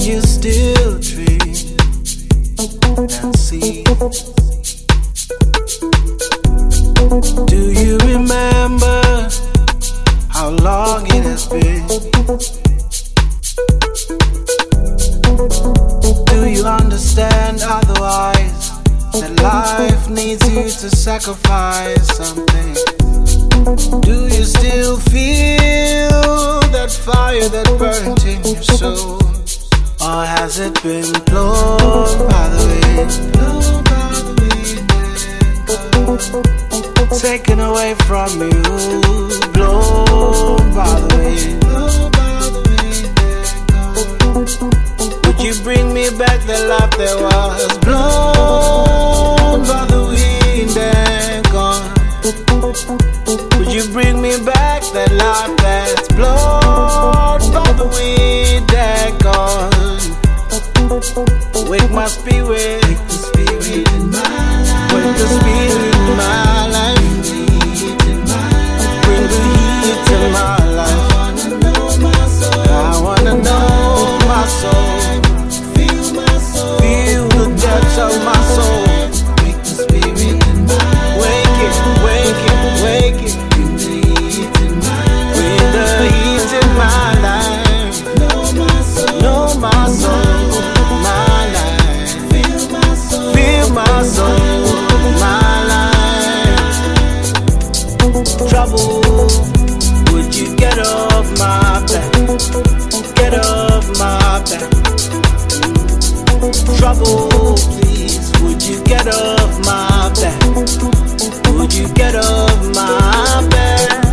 you still dream and see? Do you remember how long it has been? Do you understand otherwise that life needs you to sacrifice something? Do you still feel that fire that burnt in your soul? Or has it been blown by the wind? Taken away from you, blown by the wind. Would you bring me back the life that was blown by the wind and gone? Would you bring me back that life that's blown by the wind and gone? Wake my spirit, wake the spirit in my life, wake the spirit in my life, bring the heat to my life. I wanna know my soul, feel the depths of my soul. Wake the spirit in my life, wake it, wake it, wake it. Bring the heat in my life, know my soul. Feel my soul, my life. Trouble, would you get off my back? Get off my back. Trouble, please, would you get off my back? Would you get off my back?